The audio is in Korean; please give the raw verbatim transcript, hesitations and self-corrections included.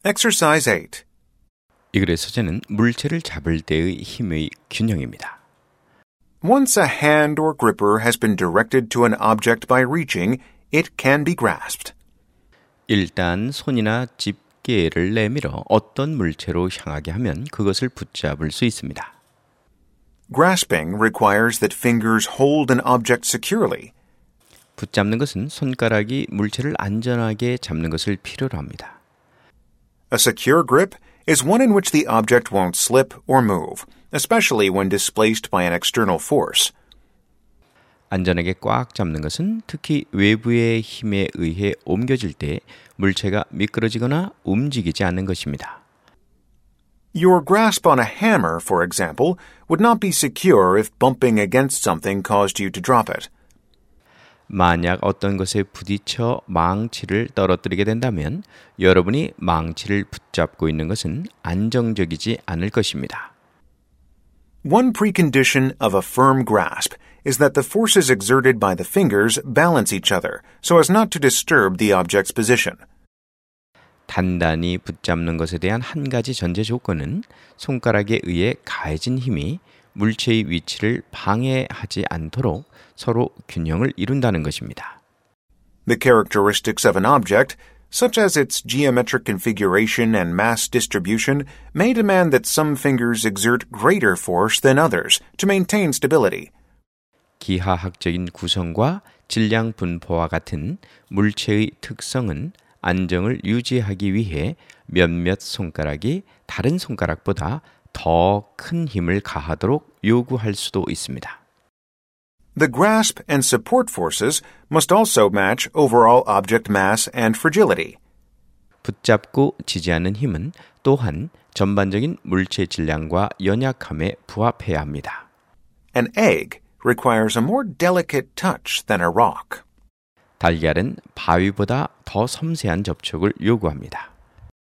Exercise eight. 이 글의 소재는 물체를 잡을 때의 힘의 균형입니다. Once a hand or gripper has been directed to an object by reaching, it can be grasped. 일단 손이나 집게를 내밀어 어떤 물체로 향하게 하면 그것을 붙잡을 수 있습니다. Grasping requires that fingers hold an object securely. 붙잡는 것은 손가락이 물체를 안전하게 잡는 것을 필요로 합니다. A secure grip is one in which the object won't slip or move, especially when displaced by an external force. 안전하게 꽉 잡는 것은 특히 외부의 힘에 의해 옮겨질 때 물체가 미끄러지거나 움직이지 않는 것입니다. Your grasp on a hammer, for example, would not be secure if bumping against something caused you to drop it. 만약 어떤 것에 부딪혀 망치를 떨어뜨리게 된다면 여러분이 망치를 붙잡고 있는 것은 안정적이지 않을 것입니다. One precondition of a firm grasp is that the forces exerted by the fingers balance each other so as not to disturb the object's position. 단단히 붙잡는 것에 대한 한 가지 전제 조건은 손가락에 의해 가해진 힘이 물체의 위치를 방해하지 않도록 서로 균형을 이룬다는 것입니다. The characteristics of an object, such as its geometric configuration and mass distribution, may demand that some fingers exert greater force than others to maintain stability. 기하학적인 구성과 질량 분포와 같은 물체의 특성은 안정을 유지하기 위해 몇몇 손가락이 다른 손가락보다 더 큰 힘을 가하도록 요구할 수도 있습니다. The grasp and support forces must also match overall object mass and fragility. 붙잡고 지지하는 힘은 또한 전반적인 물체 질량과 연약함에 부합해야 합니다. An egg requires a more delicate touch than a rock. 달걀은 바위보다 더 섬세한 접촉을 요구합니다.